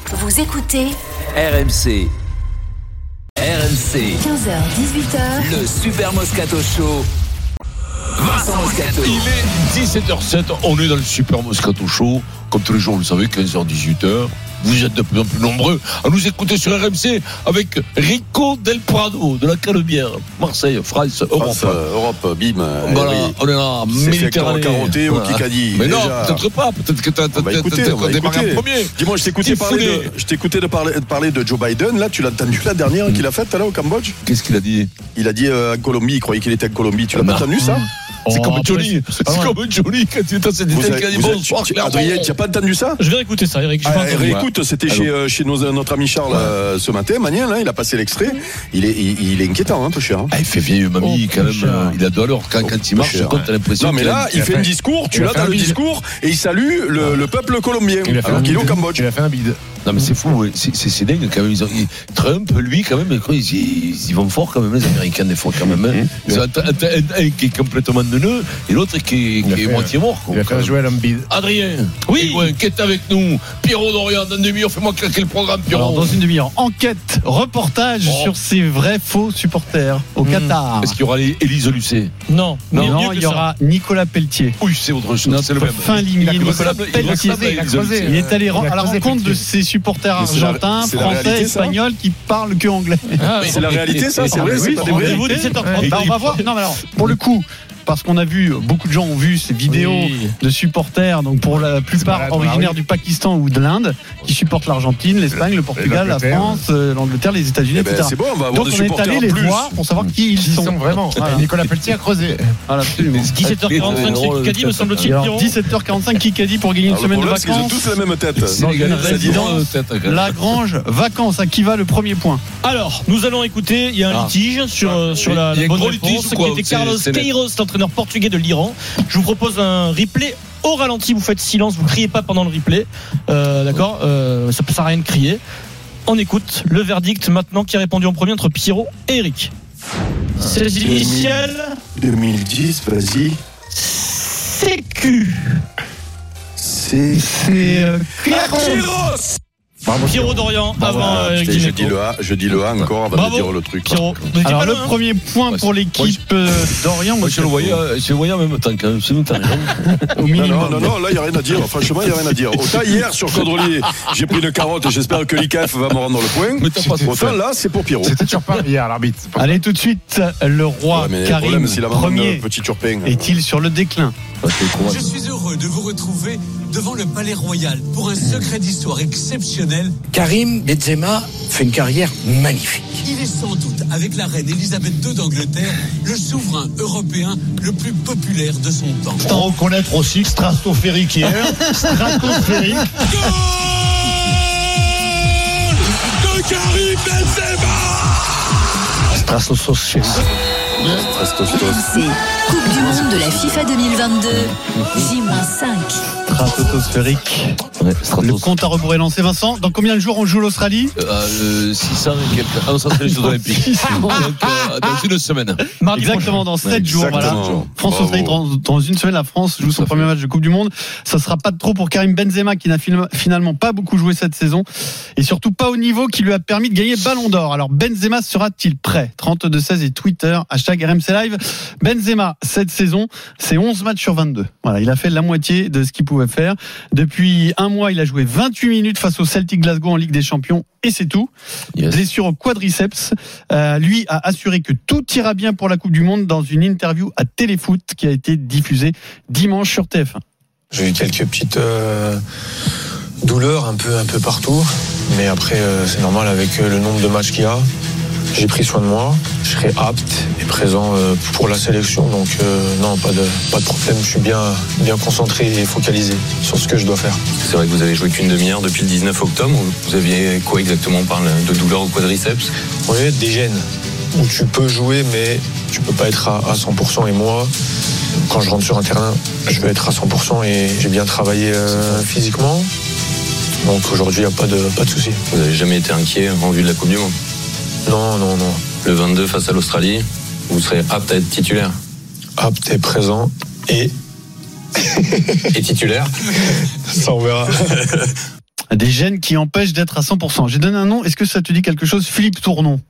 Vous écoutez RMC. 15h-18h. Le Super Moscato Show. Vincent Moscato. Il est 17h07, on est dans le Super Moscato Show. Comme tous les jours, vous le savez, 15h-18h. Vous êtes de plus en plus nombreux à nous écouter sur RMC avec Rico Del Prado de la Canebière, Marseille, France, Europe, bim. Voilà, oui. on est là, C'est Méditerranée. carotté au Kikadi. Mais non, déjà. peut-être pas. Peut-être que t'as démarré en premier. Dis-moi, je t'écoutais parler de Joe Biden. Là, tu l'as entendu la dernière qu'il a faite là au Cambodge. Qu'est-ce qu'il a dit? Il a dit en Colombie, il croyait qu'il était en Colombie. Tu l'as pas entendu ça? C'est comme Johnny. C'est comme Johnny quand il était à cette état qu'il a dit bonsoir. Adrien, tu n'as pas entendu ça? Je vais réécouter ça, Eric. Écoute, c'était chez notre ami Charles ce matin, Manien, là, il a passé l'extrait. Il est inquiétant, un peu cher. Il fait vieille mamie quand même. Il a de l'heure quand il marche. T'as l'impression. Non, mais là, il fait un discours. Tu l'as dans le discours et il salue le peuple colombien. Alors qu'il est au Cambodge. Il a fait un bide. Non mais c'est fou, c'est dingue quand même. Trump, lui quand même, ils vont fort quand même, les Américains des fois quand même. Ils ont un qui est complètement neuneux et l'autre qui est moitié mort. Il a fait jouer un bide. Adrien, oui, qui est avec nous? Pierrot Dorian, dans une demi-heure, fais-moi claquer le programme, Pierrot. Alors, dans une demi-heure, enquête, reportage sur ces vrais faux supporters au Qatar. Est-ce qu'il y aura Élise Lucet? Non, il y aura Nicolas Pelletier. Oui, c'est autre chose. C'est le même. Fin limier, Nicolas Pelletier. Il est allé à la rencontre de ces supporters argentins, français, espagnols qui parlent que anglais. C'est la réalité, ça, c'est vrai. Oui, rendez-vous 17h30. On va voir. Non, mais alors, pour le coup, parce qu'on a vu, beaucoup de gens ont vu ces vidéos de supporters, donc pour la plupart originaires du Pakistan ou de l'Inde, qui supportent l'Argentine, l'Espagne, le Portugal, la France, l'Angleterre, les États-Unis, etc. C'est bon, on va avoir donc des on est supporters allé les plus. voir pour savoir qui ils sont Vraiment. Voilà. Nicolas Pelletier a creusé. Voilà, absolument. 17h45, c'est Kikadi, me semble-t-il. Alors, 17h45, Kikadi pour gagner une semaine de vacances. Ils ont tous la même tête. Lagrange, vacances, à qui va le premier point? Alors, nous allons écouter, il y a un litige sur la bonne réponse, qui était Carlos Queiroz, l'entraîneur portugais de l'Iran. Je vous propose un replay au ralenti, vous faites silence, vous criez pas pendant le replay, d'accord, ça ne sert à rien de crier. On écoute le verdict maintenant qui a répondu en premier entre Pierrot et Eric. C'est les initiales 2010, vas-y. CQ. C'est Queiroz. Pierrot Dorian avant Eric Dimeco. Je dis le A encore avant de dire le truc. Pierrot. Alors le premier point pour l'équipe d'Orient. Moi je le voyais en même temps quand même. Non, là il n'y a rien à dire. Franchement, il n'y a rien à dire. Autant hier sur Codrelier, j'ai pris une carotte et j'espère que l'ICAF va me rendre le point. Autant là, c'est pour Pierrot. C'était toujours pas hier, l'arbitre. Allez, tout de suite, le roi Karim, premier, est-il sur le déclin? Je suis heureux de vous retrouver devant le Palais Royal pour un secret d'histoire exceptionnel. Karim Benzema fait une carrière magnifique. Il est sans doute, avec la reine Elisabeth II d'Angleterre, le souverain européen le plus populaire de son temps. Sans reconnaître aussi stratosphérique hier. Stratosphérique. Goal de Karim Benzema. Stratosphérique. RMC, Coupe du Monde de la FIFA 2022, J-5. Stratosphérique. Le compte à rebours est lancé, Vincent. Dans combien de jours on joue l'Australie? 600 et quelques. Ah, ça serait les Jeux Olympiques. Donc, dans une semaine. Exactement, dans 7 jours. Voilà. France-Australie, dans une semaine, la France joue son premier match de Coupe du Monde. Ça sera pas de trop pour Karim Benzema, qui n'a finalement pas beaucoup joué cette saison. Et surtout pas au niveau qui lui a permis de gagner Ballon d'Or. Alors, Benzema sera-t-il prêt? 32-16 et Twitter, #RMC Live. Benzema, cette saison, c'est 11 matchs sur 22. Voilà, il a fait la moitié de ce qu'il pouvait faire. Depuis un mois, il a joué 28 minutes face au Celtic Glasgow en Ligue des Champions et c'est tout. Blessure au quadriceps. Lui a assuré que tout ira bien pour la Coupe du Monde dans une interview à Téléfoot qui a été diffusée dimanche sur TF1. J'ai eu quelques petites douleurs un peu partout, mais après c'est normal avec le nombre de matchs qu'il y a. J'ai pris soin de moi, je serai apte et présent pour la sélection, donc non, pas de problème, je suis bien concentré et focalisé sur ce que je dois faire. C'est vrai que vous avez joué qu'une demi-heure depuis le 19 octobre, vous aviez quoi exactement? On parle de douleur au quadriceps? Oui, des gènes, où tu peux jouer mais tu peux pas être à 100%, et moi, quand je rentre sur un terrain, je veux être à 100% et j'ai bien travaillé physiquement, donc aujourd'hui il n'y a pas de souci. Vous n'avez jamais été inquiet en vue de la Coupe du Monde? Non. Le 22 face à l'Australie, vous serez apte à être titulaire? Apte et présent et titulaire? Ça on verra. Des gènes qui empêchent d'être à 100%. J'ai donné un nom. Est-ce que ça te dit quelque chose? Philippe Tournon.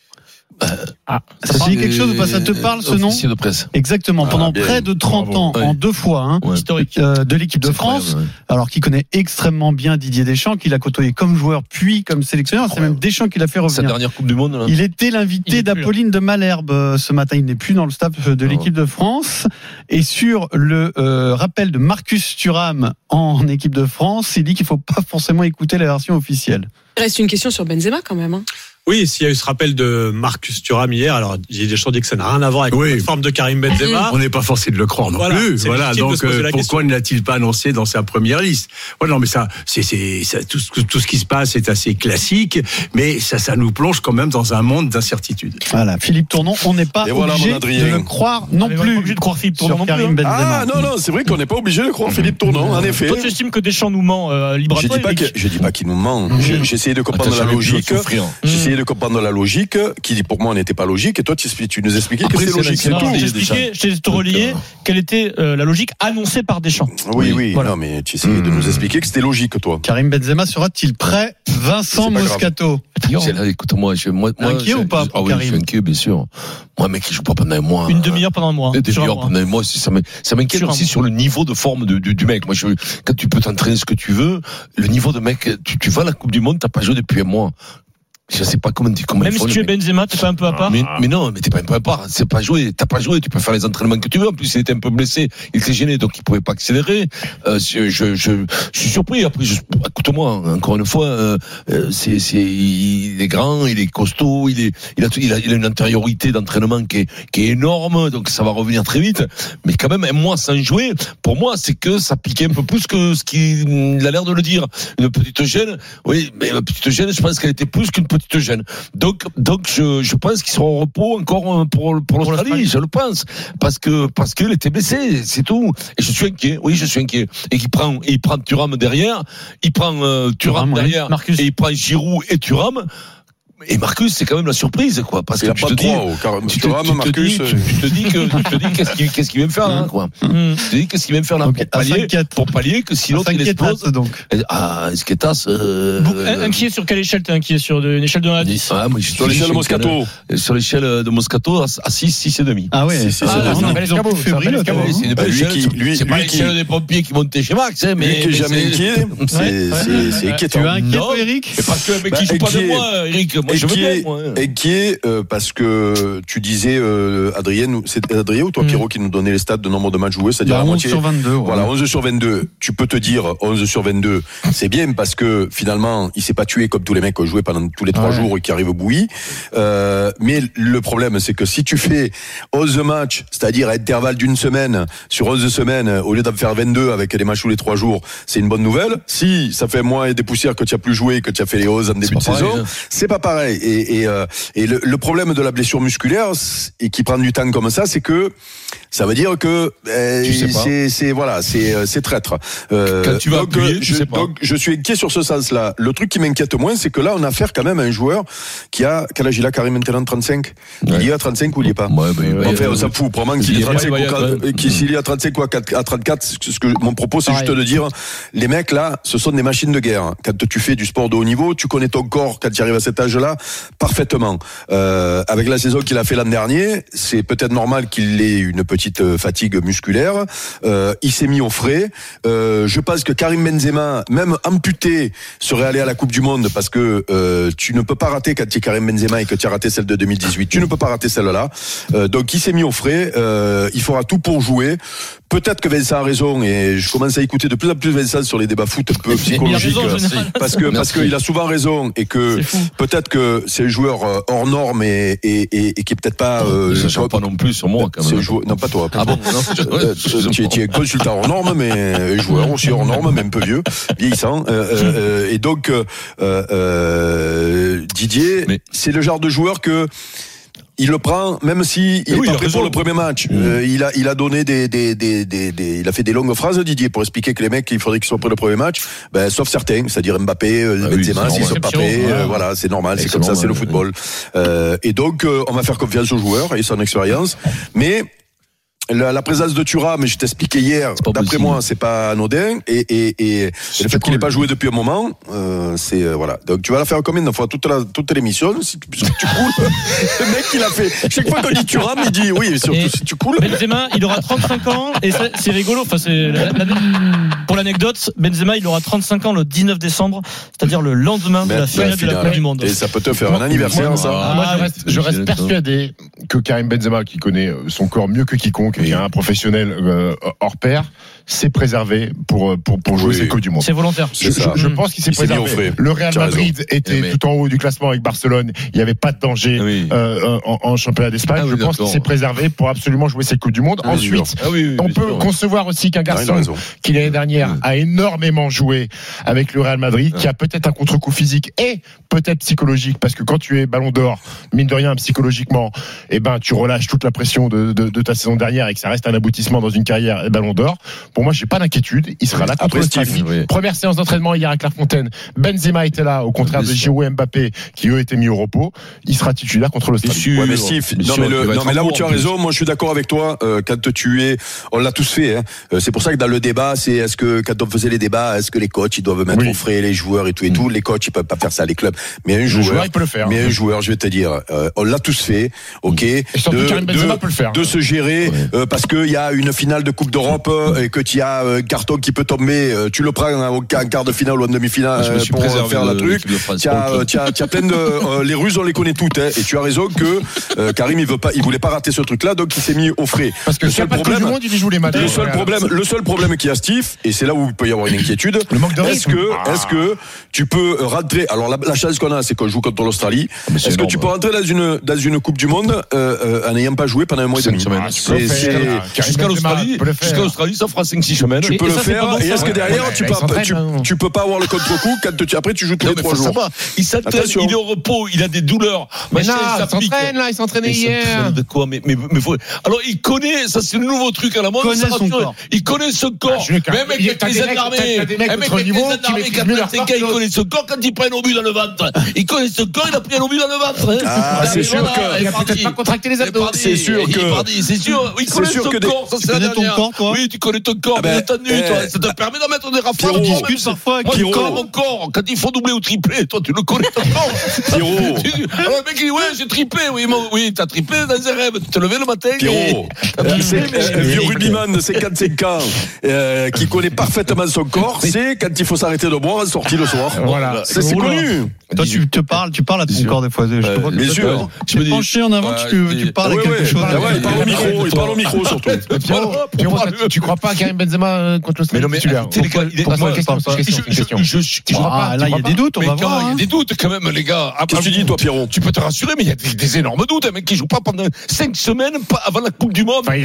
Ça te dit quelque chose ou pas? Ça te parle ce nom? Officier de presse. Exactement. Pendant près de 30 ans, en 2 fois, historique de l'équipe de France. Alors qu'il connaît extrêmement bien Didier Deschamps, qu'il a côtoyé comme joueur puis comme sélectionneur. C'est même Deschamps qui l'a fait revenir. Sa dernière Coupe du Monde. Là. Il était l'invité d'Apolline de Malherbe ce matin. Il n'est plus dans le staff de l'équipe de France. Et sur le rappel de Marcus Thuram en équipe de France, il dit qu'il faut pas forcément écouter la version officielle. Il reste une question sur Benzema quand même. Oui, s'il y a eu ce rappel de Marcus Thuram hier, alors Didier Deschamps dit que ça n'a rien à voir avec la forme de Karim Benzema. On n'est pas forcé de le croire non plus. Voilà, donc pourquoi ne l'a-t-il pas annoncé dans sa première liste? Voilà, non, mais ça, tout ce qui se passe est assez classique, mais ça nous plonge quand même dans un monde d'incertitude. Voilà, Philippe Tournon, on n'est pas obligé de le croire non plus. On n'est pas obligé de croire Philippe Tournon non plus. Ah non, c'est vrai qu'on n'est pas obligé de croire Philippe Tournon, en effet. Toi, tu estimes que Deschamps nous ment libre à toi? Je dis pas qu'il nous ment. J'ai essayé de comprendre la logique. De comprendre la logique qui pour moi n'était pas logique, et toi tu nous expliquais que c'était logique. Je t'ai te relié quelle était la logique annoncée par Deschamps. Oui, voilà. Non, mais tu essayais de nous expliquer que c'était logique, toi. Karim Benzema sera-t-il prêt? Vincent Moscato. Écoute-moi, inquiet ou pas pour Karim? Je suis inquiet, bien sûr. Moi, mec, il joue pas pendant un mois. Une demi-heure pendant un mois. Une demi-heure pendant un mois, ça m'inquiète aussi sur le niveau de forme du mec. Moi, quand tu peux t'entraîner ce que tu veux, le niveau de mec, tu vas à la Coupe du Monde, t'as pas joué depuis un mois. Je sais pas comment même si tu es Benzema, t'es pas un peu à part. Mais non, mais t'es pas un peu à part. C'est pas joué. T'as pas joué. Tu peux faire les entraînements que tu veux. En plus, il était un peu blessé. Il était gêné, donc il pouvait pas accélérer. Je suis surpris. Après, écoute-moi, encore une fois, il est grand, il est costaud, il a une antériorité d'entraînement qui est énorme. Donc ça va revenir très vite. Mais quand même, un mois sans jouer, pour moi, c'est que ça piquait un peu plus que ce qu'il a l'air de le dire. Une petite gêne. Oui, mais la petite gêne, je pense qu'elle était plus qu'une petite gêne. Donc je pense qu'il sera au repos encore pour l'Australie, je le pense, parce qu'il était blessé, c'est tout. Et je suis inquiet. Oui, je suis inquiet. Et il prend Thuram derrière, Thuram derrière, Marcus. Et il prend Giroud et Thuram. Et Marcus, c'est quand même la surprise, quoi. Parce que tu te dis, qu'est-ce qu'il vient me faire là, quoi. Tu te dis, qu'est-ce qu'il vient me faire là, pour pallier que sinon il explose. Donc. Esquetas, inquiet sur quelle échelle t'es inquiet? Sur une échelle de 1 à 10? Sur l'échelle de Moscato. Sur l'échelle de Moscato, à 6,5. Ah ouais. C'est une belle échelle. C'est pas l'échelle des pompiers qui montaient chez Max, mais. Qui est jamais inquiet. C'est inquiétant. Tu es inquiet, Eric? Parce que le mec qui joue pas de moi, Eric. Inquiet parce que tu disais Adrien, c'est Adrien ou toi Pierrot qui nous donnait les stats de nombre de matchs joués, c'est-à-dire la moitié. 11 sur 22. Voilà, 11 sur 22. Tu peux te dire 11 sur 22, c'est bien parce que finalement, il s'est pas tué comme tous les mecs qui ont joué pendant tous les 3 jours et qui arrivent au bouilli. Mais le problème, c'est que si tu fais 11 matchs, c'est-à-dire à intervalle d'une semaine, sur 11 semaines, au lieu d'en faire 22 avec les matchs tous les 3 jours, c'est une bonne nouvelle. Si ça fait moins des poussières que tu as plus joué, que tu as fait les 11 en début de saison, c'est pas pareil. Et le problème de la blessure musculaire et qui prend du temps comme ça, c'est que ça veut dire que c'est traître. Quand tu vas appuyer, donc je suis inquiet sur ce sens-là. Le truc qui m'inquiète moins, c'est que là on a affaire quand même à un joueur qui a quel âge il a Karim maintenant? 35. Il y a 35 ou il y est pas? Enfin, on s'en fout. Probablement qu'il est 35 ou s'il y a 35 ou à 34. Ce que mon propos, c'est juste de dire, les mecs là, ce sont des machines de guerre. Quand tu fais du sport de haut niveau, tu connais ton corps quand tu arrives à cet âge-là parfaitement. Avec la saison qu'il a fait l'an dernier, c'est peut-être normal qu'il ait une petite fatigue musculaire. Il s'est mis au frais. Je pense que Karim Benzema, même amputé, serait allé à la Coupe du Monde parce que tu ne peux pas rater quand tu es Karim Benzema et que tu as raté celle de 2018. Tu ne peux pas rater celle-là. Donc il s'est mis au frais. Il fera tout pour jouer. Peut-être que Vincent a raison et je commence à écouter de plus en plus Vincent sur les débats foot un peu psychologiques parce qu'il a souvent raison et que peut-être que c'est un joueur hors norme et qui est peut-être pas ça ne pas non plus sur moi quand même. Non, pas toi. Ah bon, tu es consultant hors norme mais joueur aussi hors norme mais un peu vieux, vieillissant et donc Didier, c'est le genre de joueur que il le prend, même si il est pas prêt pour le premier match. Il a donné il a fait des longues phrases, Didier, pour expliquer que les mecs, il faudrait qu'ils soient prêts le premier match. Sauf certains, c'est-à-dire Mbappé, Benzema, s'ils sont pas prêts, voilà, c'est normal, c'est comme ça, c'est le football. Et donc, on va faire confiance aux joueurs et son expérience. Mais, la présence de Thuram, je t'expliquais hier, d'après moi, c'est pas anodin. Et le fait qu'il n'ait pas joué depuis un moment, c'est voilà. Donc tu vas la faire combien de fois toute l'émission si tu coules. Le mec, il a fait. Chaque fois qu'on dit Thuram, il dit oui, surtout si tu coules. Benzema, il aura 35 ans et c'est rigolo. Enfin, pour l'anecdote, Benzema, il aura 35 ans le 19 décembre, c'est-à-dire le lendemain de la finale de la Coupe du Monde. Et ça peut te faire un anniversaire, ça. Moi, je reste persuadé que Karim Benzema, qui connaît son corps mieux que quiconque, qui est un professionnel hors pair, s'est préservé pour jouer cette Coupe du Monde. C'est volontaire. Je pense qu'il s'est préservé. Le Real Madrid était tout en haut du classement avec Barcelone. Il n'y avait pas de danger en championnat d'Espagne. Je pense qu'il s'est préservé pour absolument jouer cette Coupe du Monde. Ensuite, on peut concevoir aussi qu'un garçon qui l'année dernière a énormément joué avec le Real Madrid, qui a peut-être un contre-coup physique et peut-être psychologique, parce que quand tu es Ballon d'Or, mine de rien, psychologiquement, tu relâches toute la pression de ta saison dernière et que ça reste un aboutissement dans une carrière Ballon d'Or. Pour moi, j'ai pas d'inquiétude. Il sera là contre l'Australie. Première séance d'entraînement hier à Clairefontaine. Benzema était là, au contraire de Giroud et Mbappé, qui eux étaient mis au repos. Il sera titulaire contre l'Australie. Ouais, mais Steve, mais là où tu as raison, moi je suis d'accord avec toi. Quand on l'a tous fait. C'est pour ça que dans le débat, c'est est-ce que quand on faisait les débats, est-ce que les coachs ils doivent mettre au frais les joueurs et tout. Les coachs ils peuvent pas faire ça, les clubs. Mais un joueur, il peut le faire. Mais un joueur, je vais te dire, on l'a tous fait. Ok. Et surtout Karim Benzema peut le faire. De se gérer parce qu'il y a une finale de Coupe d'Europe et que tu as un carton qui peut tomber, tu le prends en quart de finale ou en demi-finale pour faire le truc. Tu as plein de les ruses, on les connaît toutes. Et tu as raison que Karim il voulait pas rater ce truc-là, donc il s'est mis au frais. Parce que le seul problème, le seul problème qu'il y a, Steve, et c'est là où il peut y avoir une inquiétude. Le manque de rythme. Est-ce que tu peux rentrer? Alors la chance qu'on a, c'est qu'on joue contre l'Australie. Est-ce que tu peux rentrer dans une Coupe du Monde en n'ayant pas joué pendant un mois et demi? Jusqu'à l'Australie, ça fera 5-6 semaines. Tu peux le faire. Et est-ce que derrière, tu peux pas avoir le contre-coup quand après tu joues tous les 3 jours? Il s'entraîne, il est au repos, il a des douleurs. Mais non, il s'entraînait hier. De quoi? Mais alors il connaît, ça c'est le nouveau truc à la mode. Il connaît son corps. Même avec les armées, il connaît son corps quand il prend un obus dans le ventre. Il connaît son corps, il a pris un obus dans le ventre. Ah, c'est sûr que il a peut-être pas contracté les abdos. C'est sûr que c'est sûr. Il connaît son corps. Tu connais ton corps, toi? Oui, tu connais ton corps. Bien entendu, toi. Ça te permet d'en mettre des rafales. On discute parfois. Mon corps, quand il faut doubler ou tripler, toi, tu le connais ton corps. Pierrot. Alors le mec il dit ouais, j'ai triplé. Oui, t'as triplé dans un rêve. Tu te levais le matin. Pierrot. Un vieux rugbyman de 55 ans qui connaît parfaitement son corps, c'est quand il faut s'arrêter de boire en sortie le soir. Voilà. C'est connu. Toi, tu parles à ton corps des fois. Bien sûr. Tu es penché en avant, tu parles à quelque chose. Il parle au micro surtout. Pierrot, tu crois pas à Karim Benzema contre l'Australie? Mais là, il y a des doutes, on va voir. Il y a des doutes quand même, les gars. Qu'est-ce que tu dis, toi, Pierrot? Tu peux te rassurer, mais il y a des énormes doutes. Un mec qui joue pas pendant 5 semaines avant la Coupe du Monde. Pas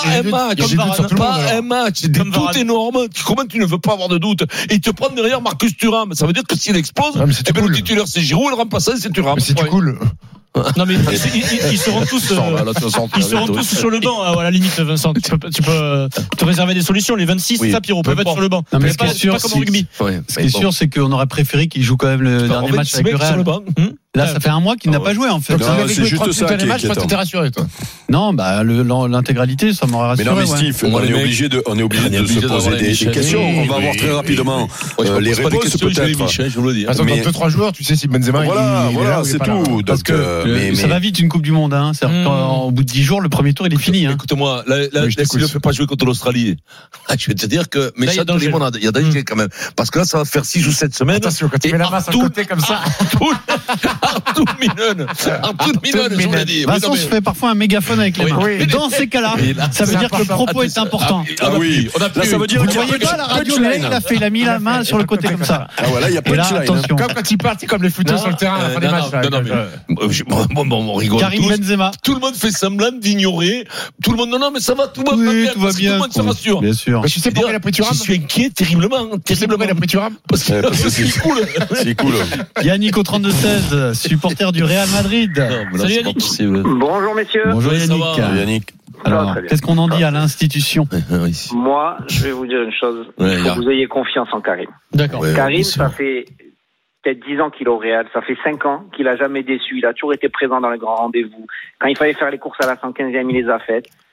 un match. Des doutes énormes. Comment tu ne veux pas avoir de doutes? Et il te prend derrière Marcus Thuram. Ça veut dire que s'il explose, le titulaire c'est Giroud, le remplaçant c'est Thuram. C'est cool. Non mais ils seront tous sur le banc à la limite, Vincent. Tu peux te réserver des solutions. Les 26, ça Pierrot peuvent être sur le banc. Non, mais ce qui est sûr, c'est qu'on aurait préféré qu'il joue quand même le dernier match avec le Real. Là, ça fait un mois qu'il n'a pas joué en fait. C'est juste ça qui est inquiétant. T'es rassuré, toi? Non, l'intégralité, ça m'aurait rassuré. Mais non, mais Steve, on est obligé de se poser des questions. On va voir très rapidement les réponses peut-être. Je vous le dis. Attends, dans 2-3 joueurs, tu sais si Benzema. Voilà, c'est tout. Parce que ça va vite une Coupe du Monde. Au bout de 10 jours, le premier tour, il est fini. Écoute-moi, s'il ne fait pas jouer contre l'Australie, je vais te dire que il y a danger quand même. Parce que là, ça va faire 6 ou 7 semaines. Attention, quand tu mets la main sur le côté comme ça. Arthur Minone, je vous l'ai dit. Vincent se fait parfois un mégaphone avec les mains. Et dans ces cas-là, ça veut dire que le propos est important. Ah oui, là ça veut dire vous ne voyez pas la radio, il a mis la main sur le côté comme ça. Ah voilà, il y a punchline. Comme quand il part, c'est comme les footeux sur le terrain à la fin des matchs. On rigole Karim tous. Benzema. Tout le monde fait semblant d'ignorer. Tout le monde, non, mais ça va, tout va bien. Tout le monde se rassure. Bien sûr. Mais tu sais pourquoi il a pris Thuram? Je suis inquiet terriblement. Tu sais pourquoi il a pris Thuram? Parce que c'est cool. C'est cool. Yannick au 32-16, supporter du Real Madrid. Salut Yannick. Bonjour messieurs. Bonjour Yannick. Alors, qu'est-ce qu'on en dit à l'institution? Moi, je vais vous dire une chose. Il faut que vous ayez confiance en Karim. D'accord. Karim, ça fait peut-être 10 ans qu'il est au Real. Ça fait 5 ans qu'il a jamais déçu. Il a toujours été présent dans les grands rendez-vous. Quand il fallait faire les courses à la 115e, il les a faites.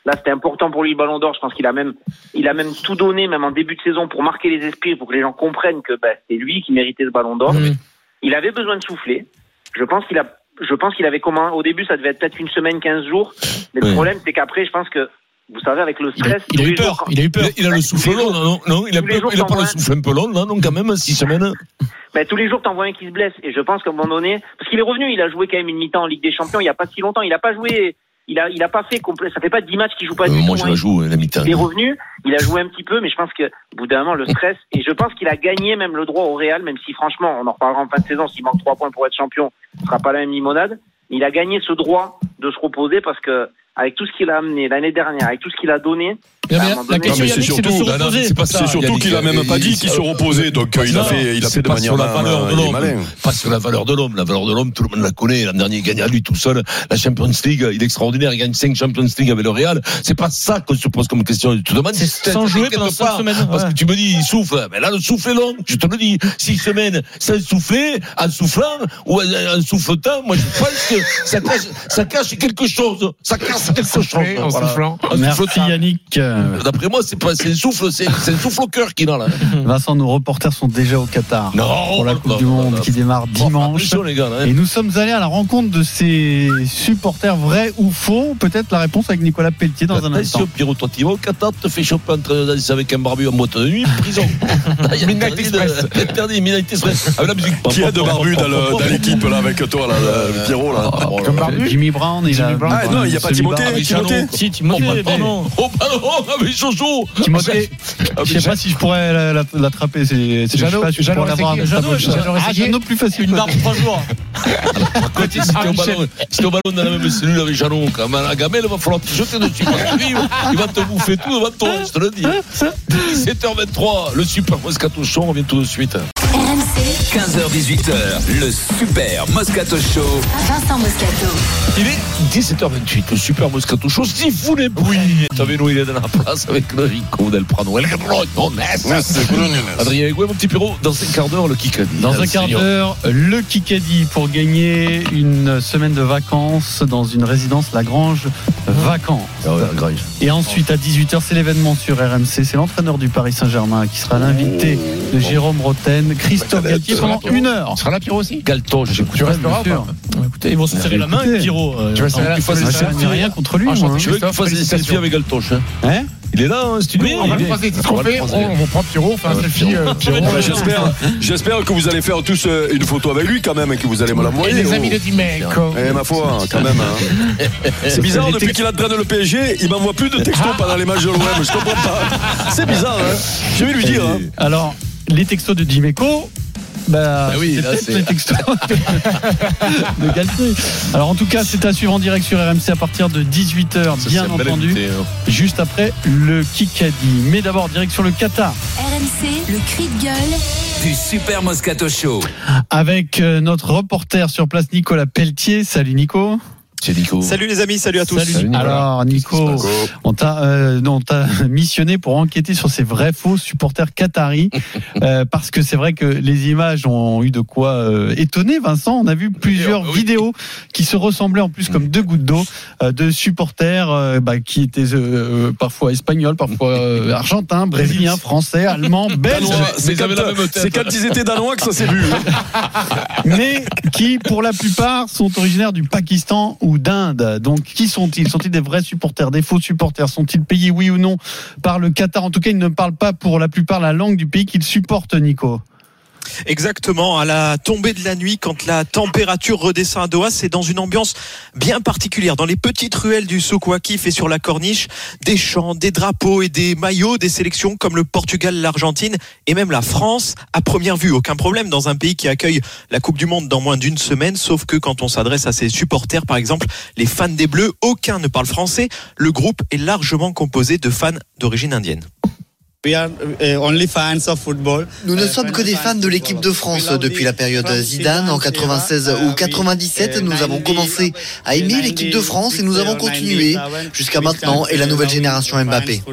Là, c'était important pour lui le Ballon d'Or. Je pense qu'il a même tout donné, même en début de saison, pour marquer les esprits, pour que les gens comprennent que c'est lui qui méritait ce Ballon d'Or. Il avait besoin de souffler. Je pense qu'il avait au début, ça devait être peut-être une semaine, 15 jours. Mais le problème, c'est qu'après, je pense que, vous savez, avec le stress. Il a eu peur. Il a le souffle long, non? Il a pas le souffle un peu long, non, quand même, 6 semaines. Tous les jours, t'en vois un qui se blesse. Et je pense qu'à un moment donné, parce qu'il est revenu, il a joué quand même une mi-temps en Ligue des Champions il y a pas si longtemps. Il a pas joué, il a pas fait complet. Ça fait pas 10 matchs qu'il joue pas du tout. Moi, je la joue, la mi-temps. Il est revenu, il a joué un petit peu, mais je pense que, au bout d'un moment, le stress, et je pense qu'il a gagné même le droit au Real, même si franchement, on en reparlera en fin de saison, s'il manque 3 points pour être champion, ce sera pas la même limonade. Il a gagné ce droit de se reposer parce que, avec tout ce qu'il a amené l'année dernière, avec tout ce qu'il a donné. La question, c'est surtout, de se reposer. C'est surtout qu'il a même pas dit qu'il se reposait, donc il a fait de manière malin. Pas sur la valeur de l'homme. La valeur de l'homme, tout le monde la connaît. L'an dernier, il gagne à lui tout seul la Champions League. Il est extraordinaire. Il gagne 5 Champions League avec le Real. C'est pas ça qu'on se pose comme question. Tu te demandes si sans jouer pendant 5 semaines. Parce que tu me dis, il souffle. Mais là, le souffle est long. Je te le dis. 6 semaines sans souffler, en soufflant ou en souffletant. Moi, je pense que ça cache quelque chose. Ça casse quelque chose. En soufflant. Merci Yannick. D'après moi, c'est un souffle au cœur qu'il a là. Vincent, nos reporters sont déjà au Qatar pour la Coupe du Monde qui démarre dimanche. Les gars, et nous sommes allés à la rencontre de ces supporters vrais ou faux. Peut-être la réponse avec Nicolas Pelletier dans un instant. Pierrot, toi, tu vas au Qatar, te fais choper en train de danser avec un barbu en boîte de nuit, prison. Midnight Express. Interdit, Midnight Express. Avec la musique. Qui a de barbu dans l'équipe là avec toi là, Pierrot là. Comme barbu. Jimmy Brown. Ah non, il n'y a pas Timothée. Si, Timothée. Pardon. Avec Jojo. Timothée. Je sais pas si je pourrais l'attraper. C'est Jeannot. Je pourrais l'avoir. Jeannot plus facile. Une barre de 3 jours. Si au ballon dans la même cellule avec Jeannot, comme à la gamelle, il va falloir te jeter dessus. Il va te bouffer tout devant toi, je te le dis. 17h23, le Super Moscato Show, on revient tout de suite. RMC, 15h-18h, le Super Moscato Show. Vincent Moscato. Il est 17h28, le Super Moscato Show. Si vous voulez briller, savez nous il est dans la place avec le Rico del Prado. Adrien Egoué, mon petit Pierrot, dans un quart d'heure, le Kikadi. Dans un quart d'heure, le Kikadi pour gagner une semaine de vacances dans une résidence Lagrange Vacances. Et ensuite, à 18h, c'est l'événement sur RMC. C'est l'entraîneur du Paris Saint-Germain qui sera l'invité de Jérôme Roten, Christophe Galtier pendant 1 heure. On sera là, Pierrot aussi. Galton, j'écoute. Tu resteras pas. Écoutez, ils vont se serrer la main, Pierrot. Tu vas serrer la main. Je n'ai rien contre lui. Je veux qu'il fasse des selfies avec Galton. Hein? Il est là, en studio. On va le croiser. C'est ce qu'on fait. On prend Pierrot, on fait un selfie. J'espère que vous allez faire tous une photo avec lui quand même et que vous allez me l'envoyer. Les amis de Dimeco. Ma foi, quand même. C'est bizarre, depuis qu'il entraîne le PSG, il m'envoie plus de textos pendant les matchs de l'OM. Je comprends pas. C'est bizarre, hein. Je vais lui dire. Alors, les textos de Dimeco. Oui, là, c'est les textos de Galtier. Alors en tout cas, c'est à suivre en direct sur RMC à partir de 18h, bien entendu, juste après le Kikadi. Mais d'abord, direct sur le Qatar. RMC, le cri de gueule du Super Moscato Show. Avec notre reporter sur place, Nicolas Pelletier. Salut Nico. C'est Nico. Salut les amis, salut à tous. Salut. Alors Nico, on t'a missionné pour enquêter sur ces vrais faux supporters qataris parce que c'est vrai que les images ont eu de quoi étonner Vincent. On a vu plusieurs vidéos qui se ressemblaient en plus comme 2 gouttes d'eau de supporters qui étaient parfois espagnols, parfois argentins, brésiliens, français, allemands, belges. C'est quand ils étaient danois que ça s'est vu. Mais qui pour la plupart sont originaires du Pakistan ou d'Inde. Donc, qui sont-ils ? Sont-ils des vrais supporters, des faux supporters ? Sont-ils payés, oui ou non, par le Qatar ? En tout cas, ils ne parlent pas pour la plupart la langue du pays qu'ils supportent, Nico. Exactement, à la tombée de la nuit, quand la température redescend à Doha, c'est dans une ambiance bien particulière. Dans les petites ruelles du Souk Waqif et sur la corniche, des chants, des drapeaux et des maillots des sélections comme le Portugal, l'Argentine et même la France à première vue. Aucun problème dans un pays qui accueille la Coupe du Monde dans moins d'1 semaine, sauf que quand on s'adresse à ses supporters, par exemple, les fans des Bleus, aucun ne parle français. Le groupe est largement composé de fans d'origine indienne. Nous ne sommes que des fans de l'équipe de France depuis la période Zidane en 96 ou 97. Nous avons commencé à aimer l'équipe de France et nous avons continué jusqu'à maintenant et la nouvelle génération Mbappé.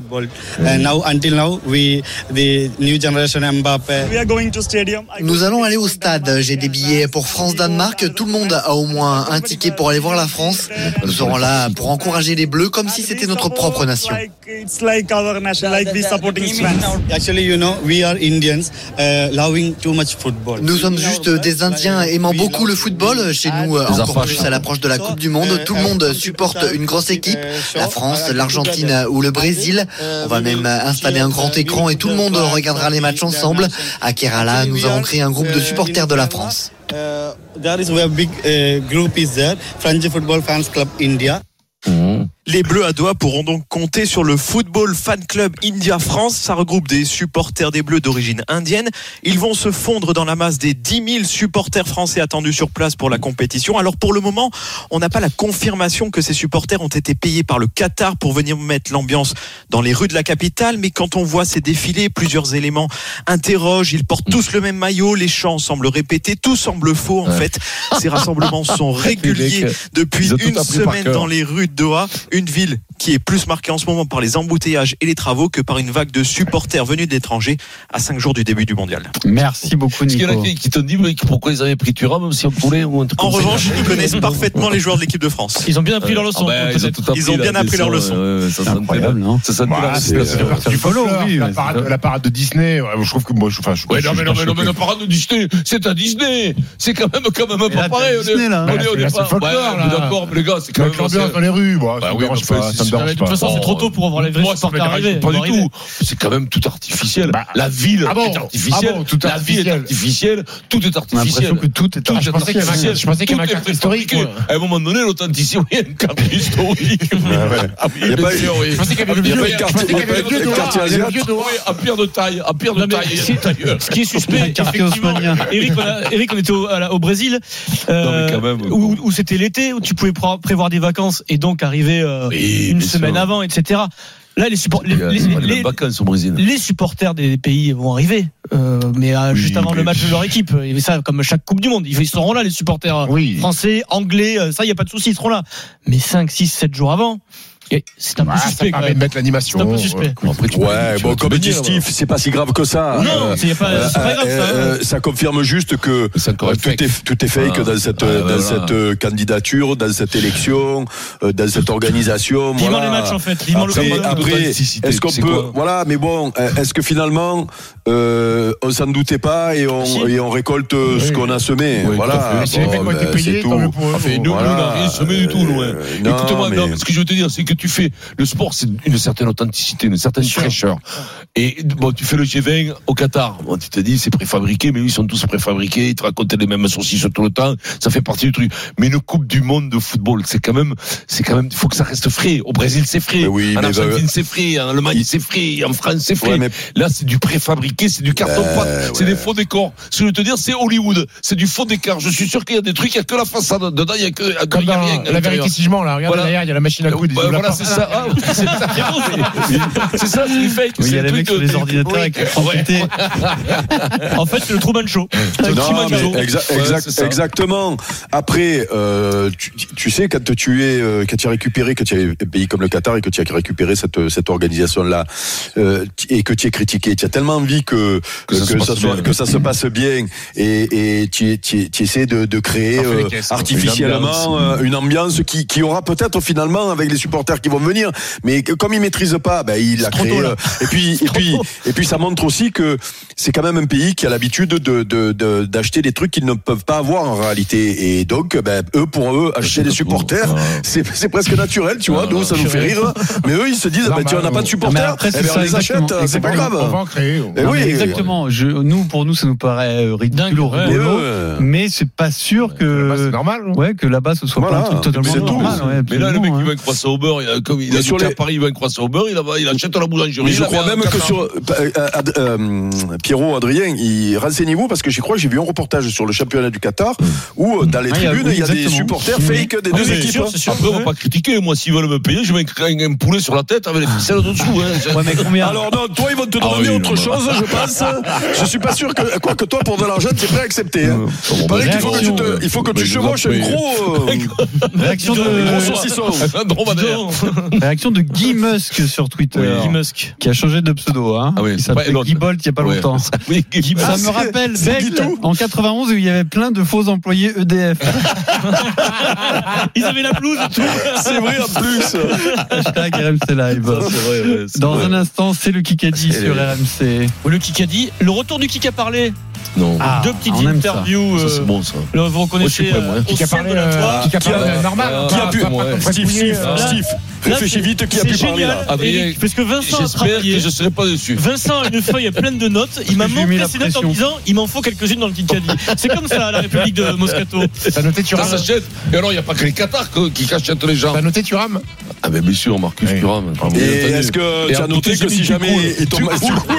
Nous allons aller au stade. J'ai des billets pour France-Danemark. Tout le monde a au moins un ticket pour aller voir la France. Nous serons là pour encourager les Bleus comme si c'était notre propre nation. Nous sommes juste des Indiens aimant beaucoup le football. Chez nous, encore plus à l'approche de la Coupe du Monde, tout le monde supporte une grosse équipe, la France, l'Argentine ou le Brésil. On va même installer un grand écran et tout le monde regardera les matchs ensemble. À Kerala, nous avons créé un groupe de supporters de la France. Les Bleus à Doha pourront donc compter sur le Football Fan Club India France. Ça regroupe des supporters des Bleus d'origine indienne. Ils vont se fondre dans la masse des 10 000 supporters français attendus sur place pour la compétition. Alors pour le moment, on n'a pas la confirmation que ces supporters ont été payés par le Qatar pour venir mettre l'ambiance dans les rues de la capitale. Mais quand on voit ces défilés, plusieurs éléments interrogent. Ils portent tous le même maillot. Les chants semblent répétés. Tout semble faux en fait. Ces rassemblements sont réguliers depuis une semaine dans les rues de Doha. Une ville qui est plus marquée en ce moment par les embouteillages et les travaux que par une vague de supporters venus de l'étranger à 5 jours du début du mondial. Merci beaucoup, Nico. Est-ce qu'il y en a qui t'ont dit pourquoi ils avaient pris Thuram, même si on voulait ou un truc En revanche, ils connaissent parparfaitement les joueurs de l'équipe de France. Ils ont bien appris leur leçon. Ils ont bien appris leur leçon. C'est incroyable, non? Ça sonne du follow, oui. La parade de Disney, je trouve que moi, non, mais la parade de Disney, c'est à Disney. C'est quand même pas pareil. On est pas folklore, là. D'accord, mais les gars, c'est quand même l'ambiance dans les rues. De toute façon, c'est trop tôt pour avoir les vrais supporters arriver. Pas du tout. C'est quand même tout artificiel. La ville est artificielle. La vie est artificielle. Tout est artificiel. J'ai l'impression que tout est artificiel. Je pensais qu'il y avait un carte historique. À un moment donné, l'authenticité, il y a une carte historique. Il n'y a pas je pensais qu'il y avait une carte asiatique. À pire de taille. Ce qui est suspect, effectivement. Eric, on était au Brésil, où c'était l'été, où tu pouvais prévoir des vacances et donc arriver une semaine avant, etc. Là, les supporters des pays vont arriver, mais juste avant le match de leur équipe. Et ça, comme chaque Coupe du Monde, ils seront là, les supporters français, anglais, ça, il n'y a pas de souci, ils seront là. Mais 5, 6, 7 jours avant, c'est un peu suspect. Ça permet de mettre l'animation. C'est un peu suspect. Comme dit Steve, c'est pas si grave que ça. Non, c'est pas grave ça. Ça confirme juste que tout est fake dans cette candidature, dans cette élection, dans cette organisation. Vivement les matchs en fait. Après, est-ce qu'on peut, mais bon, est-ce que finalement, on s'en doutait pas et on récolte ce qu'on a semé. Voilà. C'est les mecs qui ont été payés, tant mieux pour eux. Nous, on n'a rien semé du tout, loin. Écoute-moi, ce que je veux te dire, c'est que tu fais le sport, c'est une certaine authenticité, une certaine fraîcheur. Et bon, tu fais le G20 au Qatar. Bon, tu te dis, c'est préfabriqué, mais ils sont tous préfabriqués. Ils te racontent les mêmes saucisses tout le temps. Ça fait partie du truc. Mais une Coupe du Monde de football, c'est quand même, il faut que ça reste frais. Au Brésil, c'est frais. En Argentine, c'est frais. En Allemagne, c'est frais. En France, c'est frais. Là, c'est du préfabriqué, c'est du carton-pâte, c'est des faux décors. Ce que je veux te dire, c'est Hollywood. C'est du faux décor. Je suis sûr qu'il y a des trucs, il n'y a que la façade. Dedans, il n'y a que, rien. La vérité, si je mens, là. Regarde derrière, il y a la machine à coudre. Voilà, c'est ça. C'est ça, c'est du fake. Il y a les mecs sur les ordinateurs avec En fait, c'est le Truman Show. Exactement. Après, tu sais, quand tu as récupéré, que tu as un pays comme le Qatar et que tu as récupéré cette organisation-là, et que tu es critiqué, tu as tellement envie que ça se passe bien et tu essaies de créer artificiellement une ambiance qui aura peut-être finalement avec les supporters qui vont venir, mais comme il maîtrise pas, il l'a créé. Et puis ça montre aussi que c'est quand même un pays qui a l'habitude d'acheter des trucs qu'ils ne peuvent pas avoir en réalité. Et donc, pour eux, acheter des supporters, c'est presque naturel, tu vois. Nous, ça nous fait rire, mais eux, ils se disent, tu n'en as pas de supporters, on les achète, c'est pas grave. On va en créer. Exactement. Pour nous, ça nous paraît ridicule, mais c'est pas sûr que c'est normal. Que là-bas, ce soit pas un truc totalement normal. Mais là, le mec qui va croire ça au beurre, alors, comme il a dit qu'à Paris, il va croissant au beurre, il achète la boulangerie. Mais je crois même que sur Pierrot, Adrien, renseignez-vous parce que je crois que j'ai vu un reportage sur le championnat du Qatar où dans les tribunes il y a des supporters fake des deux équipes. Après, on va pas critiquer. Moi, s'ils veulent me payer, je vais un poulet sur la tête avec les ficelles au-dessous. Alors non, toi, ils vont te demander autre chose, je pense. Je suis pas sûr que quoi que toi, pour de l'argent, tu es prêt à accepter. Il paraît qu'il faut que tu chevauches un gros. Réaction de saucisson. Réaction de Guy Musk sur Twitter. Guy Musk qui a changé de pseudo. Il s'appelle Guy Bolt il y a pas longtemps. Ça me rappelle Belle en 91 où il y avait plein de faux employés EDF. Ils avaient la pelouse et tout. C'est vrai en plus. Hashtag RMC Live. Dans un instant, c'est le Kikadi sur RMC. Le Kikadi, le retour du Kika parlé. Non. Deux petites interviews. Ça, c'est bon, ça. Là, vous reconnaissez qui a parlé normal. Qui a pu Steve, réfléchis vite, qui a pu parler là. Adrien, parce que Vincent a travaillé. Je serai pas déçu. Vincent a une feuille pleine de notes. Il m'a montré ses notes en disant il m'en faut quelques-unes dans le Kikadi. C'est comme ça à la République de Moscato. T'as noté Thuram? Ça s'achète. Et alors, il n'y a pas que les Qatars qui cachètent les gens. T'as noté Thuram? Ah ben bien sûr, Marcus Thuram. Et est-ce que tu as noté que si jamais il tombe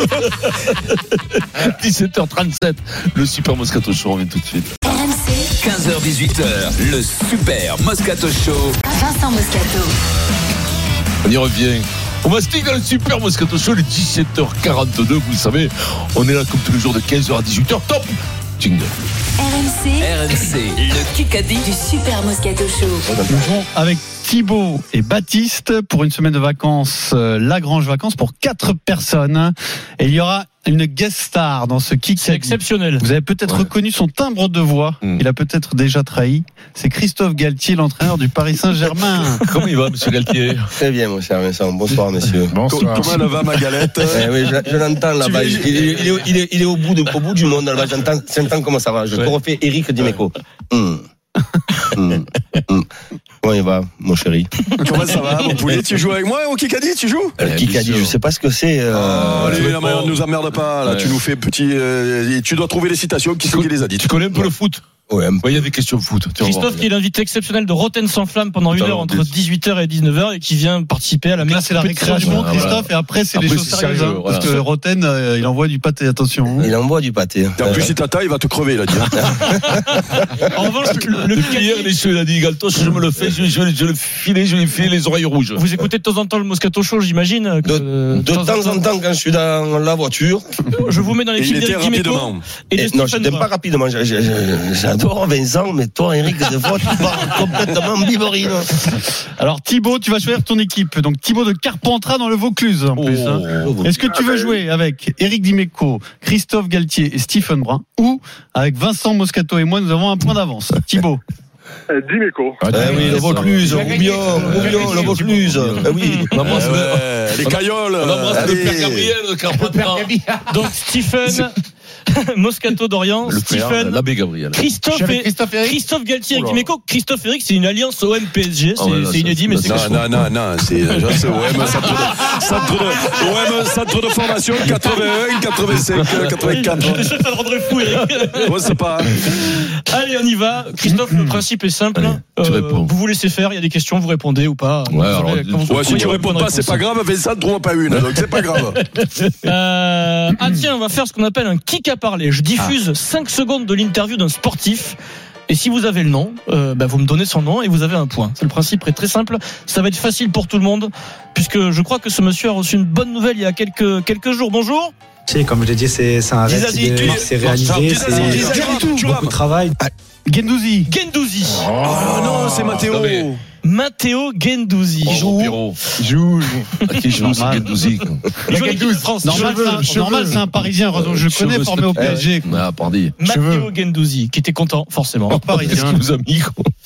17h37, le Super Moscato Show revient tout de suite. RMC, 15h-18h, le Super Moscato Show. Vincent Moscato. On y revient. On mastique dans le Super Moscato Show, les 17h42, vous le savez. On est là comme tous les jours de 15h à 18h. Top jingle. RMC, le Kikadi du Super Moscato Show. Nous jouons avec Thibaut et Baptiste pour une semaine de vacances, Lagrange Vacances pour 4 personnes. Et il y aura une guest star dans ce Kikadi. C'est exceptionnel. Vous avez peut-être reconnu son timbre de voix. Il a peut-être déjà trahi. C'est Christophe Galtier, l'entraîneur du Paris Saint-Germain. Comment il va, monsieur Galtier? Très bien, mon cher Vincent. Bonsoir, monsieur. Bonsoir. Comment elle va, ma galette? Oui, je l'entends là-bas. Il est au bout du monde là-bas. J'entends comment ça va. Je te refais Eric Dimeco. Comment il va, mon chéri? Comment ça va, mon poulet? Tu joues avec moi au Kikadi? Tu joues? Kikadi, je sais pas ce que c'est. Allez, on nous emmerde pas. Là, tu nous fais petit. Tu dois trouver les citations. Qui c'est qui les a dites? Tu connais un peu le foot? Ouais, il y a des questions de foot. Christophe qui est l'invité exceptionnel de Rotten sans flamme pendant une heure entre 18h et 19h et qui vient participer à la là c'est la récréation du monde, Christophe, et après c'est les choses sérieuses. Parce que Rotten il envoie du pâté, attention. Il envoie du pâté. Et en plus si tata il va te crever là. En revanche le hier il a dit Galtos, je me le fais, je vais le filer, je vais lui filer les oreilles rouges. Vous écoutez de temps en temps le Moscato Show, j'imagine. De temps en temps quand je suis dans la voiture. Je vous mets dans l'équipe d'Éric Dimeco. Non, je t'aime pas rapidement. J'adore Vincent. Mais toi, Eric, des fois, tu pars complètement biborine. Alors, Thibaut, tu vas choisir ton équipe. Donc, Thibaut de Carpentras dans le Vaucluse, en plus. Est-ce que tu veux jouer avec Éric Dimeco, Christophe Galtier et Stephen Brun, ou avec Vincent Moscato et moi, nous avons un point d'avance? Thibaut. Dimeco. Oui, le Vaucluse, Roubion, le Vaucluse. Oui, les cailloles. On embrasse le père Gabriel de Carpentras. Donc, Stephen. Moscato d'Orient, Stephen, l'abbé Gabriel, Christophe Galtier avec Dimeco. Christophe Eric, c'est une alliance OM PSG, c'est inédit, mais c'est non, c'est OM centre de formation 81, 85, 84. Je sais, ça le rendrait fou, Eric. Ouais, c'est pas. Allez, on y va. Christophe, le principe est simple. Vous vous laissez faire, il y a des questions, vous répondez ou pas. Si tu réponds pas, c'est pas grave, Vincent ne trouve pas une, donc c'est pas grave. Tiens, on va faire ce qu'on appelle un kick à parler. Je diffuse 5 secondes de l'interview d'un sportif. Et si vous avez le nom, vous me donnez son nom et vous avez un point. C'est le principe est très simple. Ça va être facile pour tout le monde, puisque je crois que ce monsieur a reçu une bonne nouvelle il y a quelques jours. Bonjour. Comme je l'ai dit, c'est un rêve, c'est réalisé, c'est beaucoup de travail. Gendouzi. Oh non, c'est Matteo. Matteo Gendouzi. Il joue. Qui joue, c'est Gendouzi. Il joue l'équipe de France. Normal, c'est un Parisien. Je connais, formé au PSG. Matteo Gendouzi, qui était content, forcément. Parisien. Nos amis.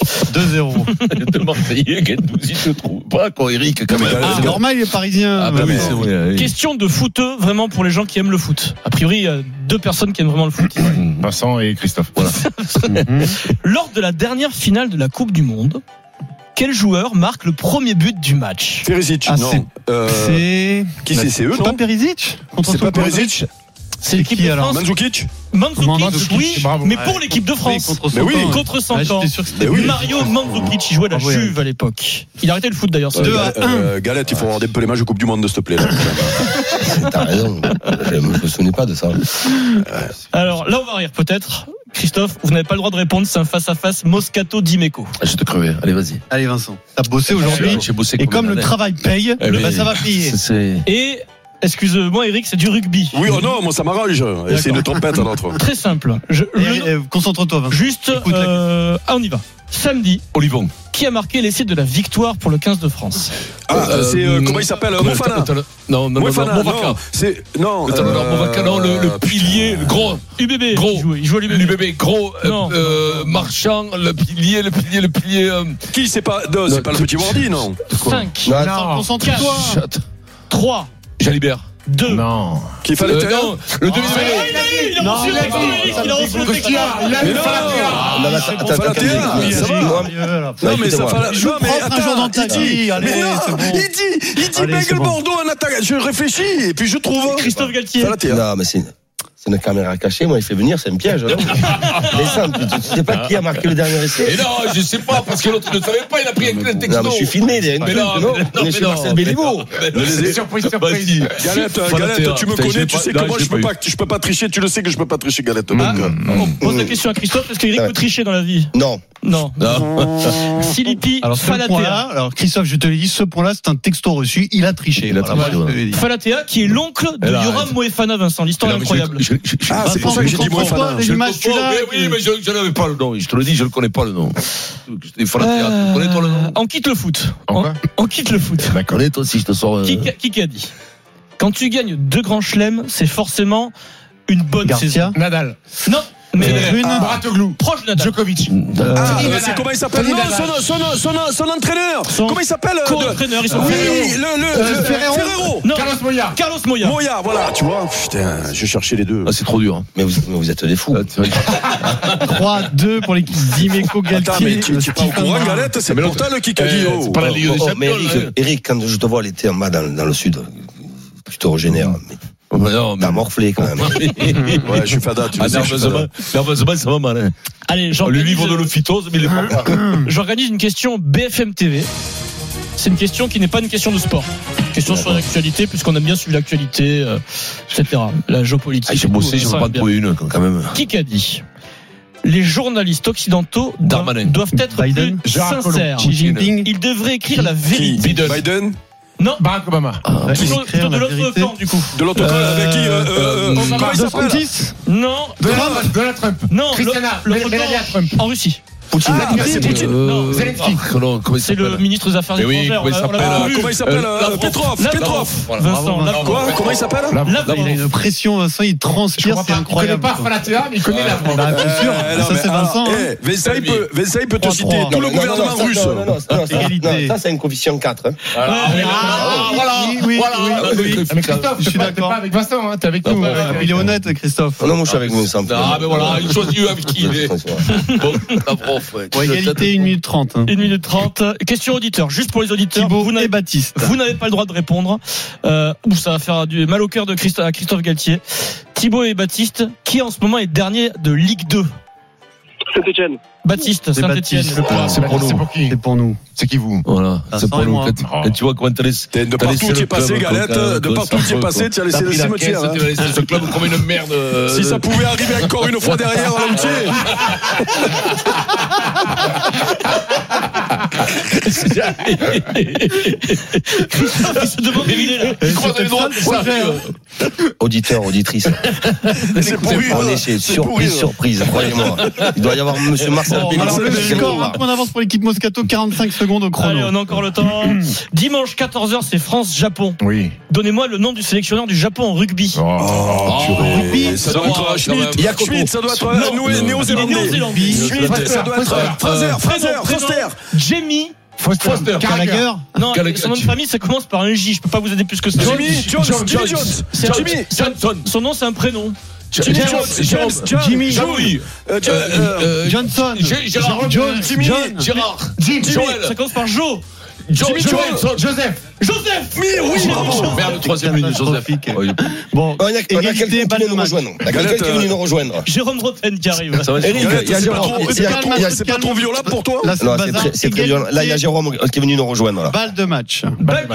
2-0. De Marseillais, Gendouzi, je ne trouve pas, quoi, Eric. Normal, il est parisien. C'est vrai. Question de footeux, vraiment pour les gens qui aiment le foot. A priori, il y a 2 personnes qui aiment vraiment le foot. Vincent et Christophe. Voilà. Lors de la dernière finale de la Coupe du Monde, quel joueur marque le premier but du match? Perisic. Non. C'est qui c'est eux, non? Pas Perisic? C'est pas Perisic? C'est l'équipe de France. Mandzukic, oui, bravo. mais pour l'équipe de France. Contre 100 ans. Mario Mandzukic, il jouait à la Juve à l'époque. Il a arrêté le foot d'ailleurs. 2-1. Galette, il faut regarder un peu les matchs de Coupe du Monde, s'il te plaît. T'as raison. Je me souvenais pas de ça. Alors là, on va rire peut-être. Christophe, vous n'avez pas le droit de répondre, c'est un face-à-face Moscato-Dimeco. Je te crevais, allez vas-y. Allez Vincent, t'as bossé aujourd'hui. J'ai bossé et comme le travail paye, ça va payer. Et excuse-moi Eric, c'est du rugby. Oui, oh non, moi ça m'arrange. C'est une trompette à l'autre. Très simple. Concentre-toi Vincent. Juste, on y va. Samedi, Olivon. Qui a marqué l'essai de la victoire pour le 15 de France? C'est comment il s'appelle? Mofana. Non, Mofana. C'est non. Mofana, non, le pilier, le gros. UBB. Gros. Il joue à l'UBB. Gros. Marchand, le pilier. Qui c'est pas? Non, c'est pas le petit Wardy, non. 5. Non. Concentre-toi. 3. Jalibert. 2. Non. Qui fallait non, le demi-mêlée. Il a reçu le texto. Non, mais ça fait. Joue un jour dans ta vie. Allez, c'est bon. Il dit Bègle Bordeaux en attaque. Je réfléchis et puis je trouve. Christophe Galtier. Non, mais c'est une caméra cachée, moi il fait venir, c'est un piège. Mais simple, tu sais pas qui a marqué le dernier essai? Et non, je sais pas, parce que l'autre ne savait pas, il a pris un texto. Non, mais je suis filmé, mais non, on est chez Marcel Béliveau. Surprise. Galette, tu me connais, tu sais que moi je peux pas tricher, tu le sais que je peux pas tricher, Galette. On pose la question à Christophe, est-ce qu'Eric peut tricher dans la vie? Non. Silipi, Falatea. Alors Christophe, je te l'ai dit, ce point-là, c'est un texto reçu, il a triché. Falatea, qui est l'oncle de Yoram Moefana, Vincent, l'histoire est incroyable. C'est pour ça que j'ai dit Moefana. Oui, mais je n'avais pas le nom. Je te le dis, je ne connais pas le nom. Falatea, tu connais toi le nom? On quitte le foot. On quitte le foot. Connais toi si je te sors. Qui a dit? Quand tu gagnes 2 grands chelems, c'est forcément une bonne saison. Nadal. Non. Mais Bratoglou. Proche de Nadal. Djokovic. C'est comment il s'appelle? Non, son entraîneur. Comment il s'appelle? Co-entraîneur, oui, le Ferrero. Non. Carlos Moya. Moya, voilà, tu vois. Putain, je cherchais les deux. C'est trop dur. Mais vous êtes des fous. 3-2 pour l'équipe Dimeco Galtier. Attends, mais tu es pas au courant, Galette? C'est Portal qui a dit. C'est pas la Ligue des Champions. Mais Eric, quand je te vois l'été en bas dans le sud, tu te régénères. T'as morflé quand même. Ouais, je suis fada. Nerveusement, ça va mal. Allez, le livre de l'ophytose, mais il est pas. J'organise une question BFM TV. C'est une question qui n'est pas une question de sport. Question sur l'actualité, puisqu'on a bien suivi l'actualité, etc. La géopolitique. J'ai bossé, je ne vais pas trouver une quand même. Qui a dit? Les journalistes occidentaux doivent être plus sincères. Xi Jinping. Ils devraient écrire la vérité. Biden. Non. Barack Obama. Plutôt de l'autre camp, du coup. De l'autre camp, avec qui? Comment il s'appelle? Non. Donald Trump. Non. Melania Trump. En Russie. Poutine. C'est Poutine. Non. Zelensky. C'est le ministre des Affaires étrangères. Comment il s'appelle? Petrov. Vincent, comment il s'appelle? Il a une pression, Vincent, il transpire, c'est incroyable. Il connaît pas Falatea, mais il connaît la. Bien sûr, ça c'est Vincent. Vincent, il peut te citer tout le gouvernement russe. Ça, c'est un coefficient 4. Oui. Mais Christophe, je suis d'accord. T'es pas avec Vincent, t'es avec nous. Il est honnête, Christophe. Non, moi je suis avec Vincent. Ah, ben voilà, il choisit avec qui il est. Égalité 1 minute 30. 1 minute 30. Question auditeur, juste pour les auditeurs. Thibaut et Baptiste. Vous n'avez pas le droit de répondre. Ou ça va faire du mal au cœur de Christophe Galtier. Thibaut et Baptiste, qui en ce moment est dernier de Ligue 2? Saint-Etienne. Baptiste, Saint-Etienne. C'est pour nous. C'est pour qui? C'est pour nous. C'est qui vous? Voilà, c'est pour nous. Quand tu vois comment t'as laissé. De partout tu es passé, Galette. De partout tu es passé, tu as laissé le cimetière. Tu as laissé ce club comme une merde. Si ça pouvait arriver encore une fois derrière, l'entier. Il se demande où il est là. Il croise les doigts. Auditeur, auditrice. C'est pour rire. On est surprise, croyez-moi. Il doit y avoir monsieur Marcel Alors le score, un point d'avance pour l'équipe Moscato, 45 secondes au chrono. Allez, on a encore le temps. Dimanche 14h, c'est France-Japon. Oui. Donnez-moi le nom du sélectionneur du Japon en rugby. Rugby, ça doit être Schmidt, ça doit être Néo-Zélandais. Schmidt, ça doit être Foster. Jamie Foster. Gallagher. Non, son nom de famille, ça commence par un J. Je peux pas vous aider plus que ça. Jimmy Jones. Son nom, c'est un prénom. Jimmy Johnson. Gérard. Joel. Ça commence par Jo. Joseph. Mais oui, merde, 3e minute, Joseph. Bon, il y a quelqu'un qui vient nous rejoindre. Il y a quelqu'un qui est venu nous rejoindre. Jérôme Roten qui arrive. Eric, c'est pas trop violent pour toi? Non, c'est très violent. Là, il y a Jérôme qui est venu nous rejoindre. Balle de match.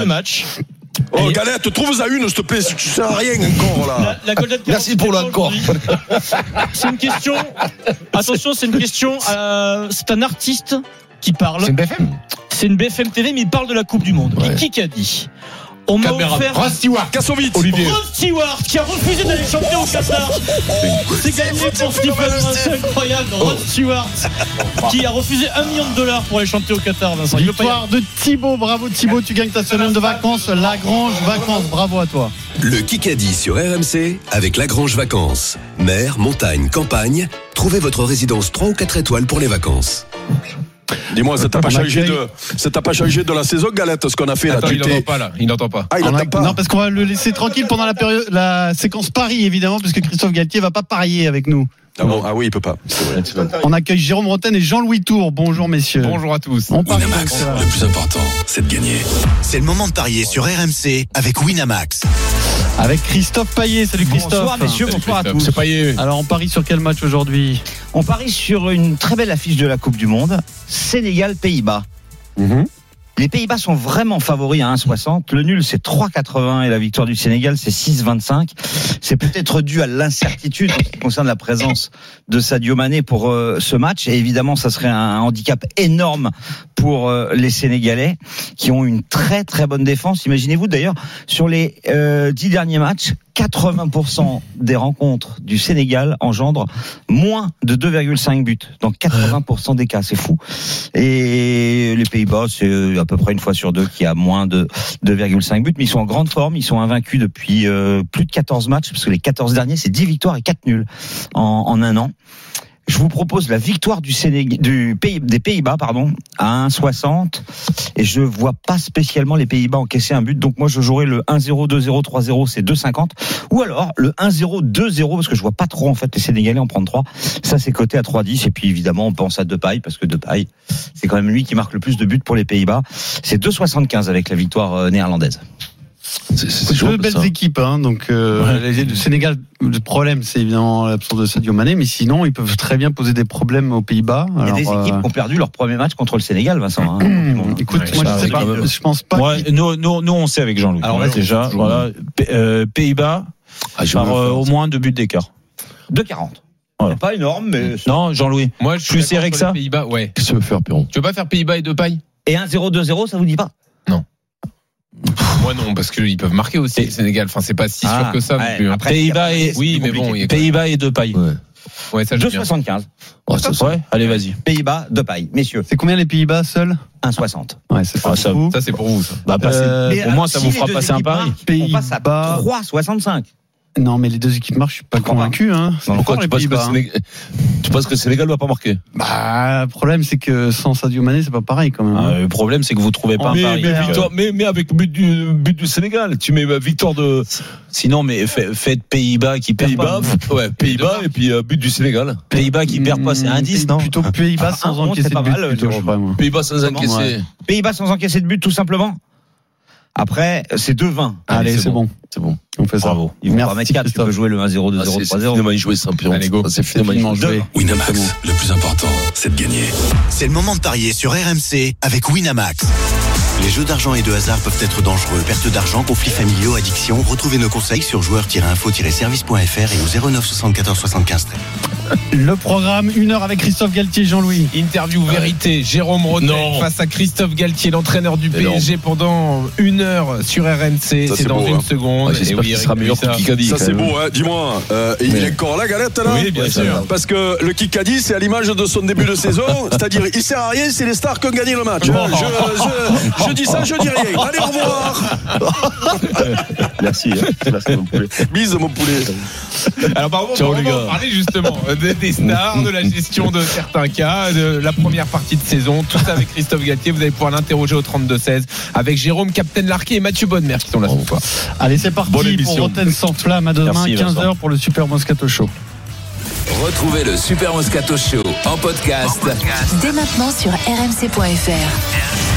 Oh, Galette, trouve-en une, s'il te plaît, si tu sers à rien encore, là. La Golden Merci pour l'encore. C'est une question. Attention, c'est une question. C'est un artiste qui parle. C'est une BFM. C'est une BFM TV, mais il parle de la Coupe du Monde. Et qui a dit? On m'a offert Ross Stewart, Kassovitz, Olivier. Ross Stewart qui a refusé d'aller chanter au Qatar. C'est gagné pour Stephen, c'est incroyable. Ross Stewart qui a refusé $1 million pour aller chanter au Qatar. Vincent. Victoire de Thibaut, bravo Thibaut, tu gagnes ta semaine de vacances, Lagrange Vacances, bravo à toi. Le Kikadi sur RMC avec Lagrange Vacances. Mer, montagne, campagne, trouvez votre résidence 3 ou 4 étoiles pour les vacances. Dis-moi, ça t'a pas changé de la saison, Galette, ce qu'on a fait? Attends, là, il n'entend pas là. Il n'entend pas. Ah, il n'entend pas. Non, parce qu'on va le laisser tranquille pendant la séquence Paris, évidemment, parce que Christophe Galtier va pas parier avec nous. Ah bon, ah oui, il peut pas. On accueille Jérôme Roten et Jean-Louis Tour. Bonjour messieurs. Bonjour à tous. On parie Winamax, le plus important, c'est de gagner. C'est le moment de parier sur RMC avec Winamax. Avec Christophe Payet. Salut Christophe. Bonsoir messieurs, bonsoir à tous. C'est Payet. Alors on parie sur quel match aujourd'hui? On parie sur une très belle affiche de la Coupe du Monde, Sénégal-Pays-Bas. Les Pays-Bas sont vraiment favoris à 1,60. Le nul, c'est 3,80 et la victoire du Sénégal, c'est 6,25. C'est peut-être dû à l'incertitude en ce qui concerne la présence de Sadio Mané pour ce match. Et évidemment, ça serait un handicap énorme pour les Sénégalais qui ont une très très bonne défense. Imaginez-vous d'ailleurs, sur les 10 derniers matchs, 80% des rencontres du Sénégal engendrent moins de 2,5 buts. Dans 80% des cas, c'est fou. Et les Pays-Bas, c'est à peu près une fois sur deux qui a moins de 2,5 buts. Mais ils sont en grande forme. Ils sont invaincus depuis plus de 14 matchs, parce que les 14 derniers, c'est 10 victoires et 4 nuls en un an. Je vous propose la victoire des Pays-Bas, à 1,60. Et je vois pas spécialement les Pays-Bas encaisser un but. Donc moi, je jouerai le 1-0, 2-0, 3-0, c'est 2,50. Ou alors le 1-0, 2-0, parce que je vois pas trop en fait les Sénégalais en prendre 3. Ça, c'est coté à 3,10. Et puis évidemment, on pense à Depay, parce que Depay, c'est quand même lui qui marque le plus de buts pour les Pays-Bas. C'est 2,75 avec la victoire néerlandaise. C'est deux belles équipes, donc le Sénégal, le problème c'est évidemment l'absence de Sadio Mané, mais sinon ils peuvent très bien poser des problèmes aux Pays-Bas. Il y a des équipes qui ont perdu leur premier match contre le Sénégal, Vincent. Écoute, moi je sais pas, je pense pas. Nous on sait avec Jean-Louis. Alors là déjà, voilà, Pays-Bas par au moins 2 buts d'écart. 2,40. Voilà. C'est pas énorme, mais non, Jean-Louis. Moi je suis serré que ça. Pays-Bas, ouais. Qu'est-ce que tu veux faire, Perron? Tu veux pas faire Pays-Bas et Depay? Et 1-0, 2-0, ça vous dit pas? Non. Moi non, parce qu'ils peuvent marquer aussi le Sénégal. Enfin, c'est pas si sûr que ça non plus. Après, Pays-Bas et Pays-Bas et Depay. Ouais, ça 2,75. Ouais, allez, vas-y. Pays-Bas, Depay, messieurs. C'est combien les Pays-Bas seuls? 1,60. Ouais, c'est pas ça c'est pour vous. Ça. Au moins, ça vous fera passer un pari. On passe à 3,65. Non, mais les deux équipes marchent, je suis pas convaincu. Pourquoi tu penses que le Sénégal va pas marquer? Le problème, c'est que sans Sadio Mané, c'est pas pareil quand même. Le problème, c'est que vous trouvez pas un pari. Mais avec but du Sénégal, tu mets victoire de. Sinon, mais faites Pays-Bas qui perd pas. Pays-Bas et puis but du Sénégal. Pays-Bas qui perd pas, c'est un 10, non? Plutôt Pays-Bas sans encaisser de but. Pays-Bas sans encaisser. Pays-Bas sans encaisser de but, tout simplement. Après, c'est 2-20. Allez, c'est bon. C'est bon. On fait ça. Bravo. Ils vont pas mettre 4, tu peux jouer le 1-0, 2-0, 3-0. C'est finalement joué sans pion. C'est finalement joué. Winamax, le plus important, c'est de gagner. C'est le moment de parier sur RMC avec Winamax. Les jeux d'argent et de hasard peuvent être dangereux. Perte d'argent, conflits familiaux, addiction. Retrouvez nos conseils sur joueurs-info-service.fr et au 09 74 75 13. Le programme, 1 heure avec Christophe Galtier, Jean-Louis. Interview vérité, Jérôme Roten face à Christophe Galtier, l'entraîneur du PSG pendant 1 heure sur RMC. Ça, c'est dans une seconde. J'espère qu'il sera meilleur que Kikadi. Ça c'est beau, dis-moi. Il est encore là, Galette, là? Oui, bien sûr. Parce que le Kikadi, c'est à l'image de son début de saison. C'est-à-dire, il sert à rien, c'est les stars qui ont gagné le match. Je dis ça, je dis rien. Allez, au revoir. Merci mon poulet. Bise mon poulet. Alors par contre, on va parler justement des stars, de la gestion de certains cas, de la première partie de saison, tout ça avec Christophe Galtier. Vous allez pouvoir l'interroger au 32-16 avec Jérôme Captain Larquet et Mathieu Bonnemer qui sont là ce soir. Allez, c'est parti pour Roten sans flamme. À demain, 15h pour le Super Moscato Show. Retrouvez le Super Moscato Show en podcast. Dès maintenant sur rmc.fr.